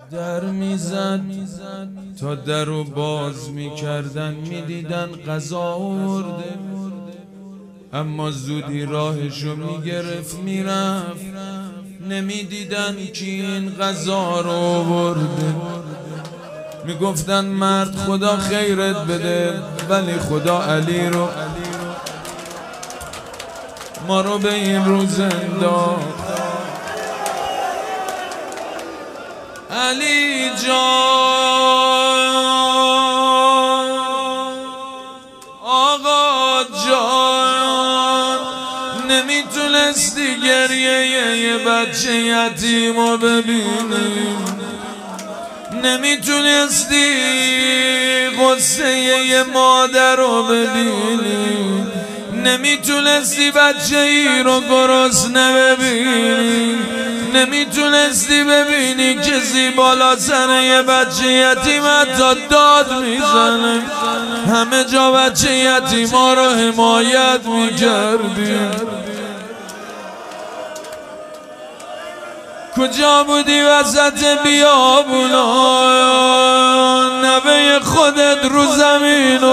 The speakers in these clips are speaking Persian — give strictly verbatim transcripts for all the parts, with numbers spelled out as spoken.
در میزد تا در رو باز میکردن میدیدن غذا آورده، اما زودی راهشو میگرفت میرفت، نمیدیدن کی این غذا رو آورده. میگفتن مرد خدا خیرت بده، ولی خدا علی رو ما رو به این روز انداخت. علی جان، آقا جان، نمیتونستی گریه یه بچه یتیم رو ببینی، نمیتونستی غصه یه مادر رو ببینی، نمیتونستی بچه ای رو گرسنه ببینی، نمیتونستی ببینی کسی بالا سر یه بچه یتیم حتی داد میزنه. همه جا بچه یتیم ها رو حمایت میکردی. کجا بودی وسط بیابونا؟ نوه خودت رو زمین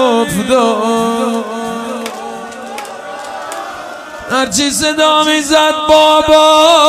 افتاد، هرچی صدا میزد بابا